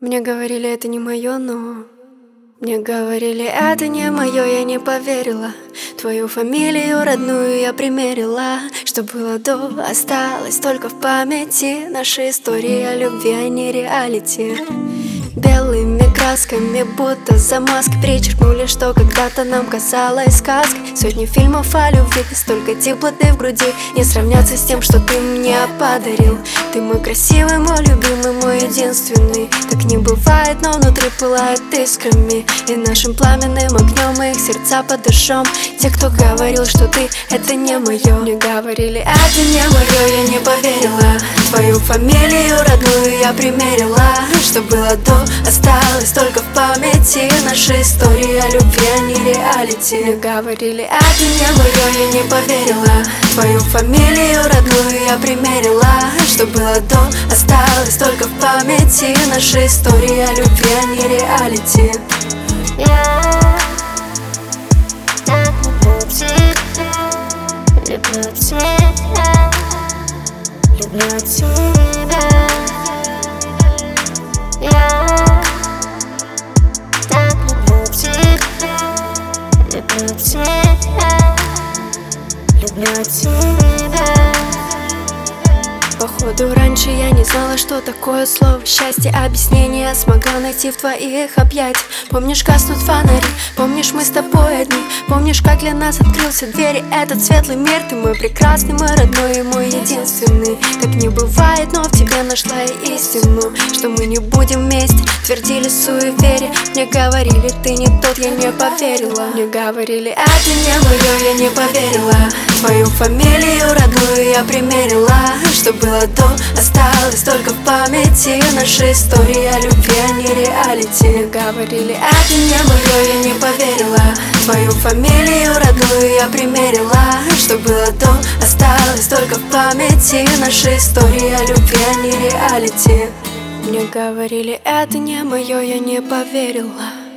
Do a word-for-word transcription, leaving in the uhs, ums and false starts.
Мне говорили, это не мое, но... Мне говорили, это не мое, я не поверила. Твою фамилию родную я примерила. Что было до, осталось только в памяти. Наши истории о любви, а не реалити. Белыми красками, будто замазки, причеркнули, что когда-то нам казалось сказкой. Сотни фильмов о любви, столько теплоты в груди не сравнятся с тем, что ты мне подарил. Ты мой красивый, мой любимый, мой единственный. Так не бывает, но внутри пылает искрами. И нашим пламенным огнем их сердца подожжем. Те, кто говорил, что ты это не мое, мне говорили, это не мое, я не поверила. Твою фамилию родную я примерила. Что было до, осталось только в памяти. Наши истории о любви, а не реалити. Мне говорили, это не мое, я не поверила. Твою фамилию родную я примерила. Что было до, осталось только в памяти. Наши истории о любви, а не реалити. Я так люблю тебя, люблю тебя, люблю тебя. Я так люблю тебя, люблю тебя, люблю тебя. Походу, раньше я не знала, что такое слово счастье. Объяснение смогла найти в твоих объятиях. Помнишь, гаснут фонари, помнишь, мы с тобой одни. Помнишь, как для нас открылся двери этот светлый мир. Ты мой прекрасный, мой родной и мой единственный. Так не бывает, но в тебе нашла я истину. Что мы не будем вместе, твердили суеверие. Мне говорили, ты не тот, я не поверила. Мне говорили, это не мое, я не поверила. Твою фамилию родную я примерила. Что было до, осталось только в памяти. Наши истории о любви, а не реалити. Мне говорили, это не мое, я не поверила. Твою фамилию родную я примерила. Что было до, осталось только в памяти. Наши истории о любви, а не реалити. Мне говорили, это не мое, я не поверила.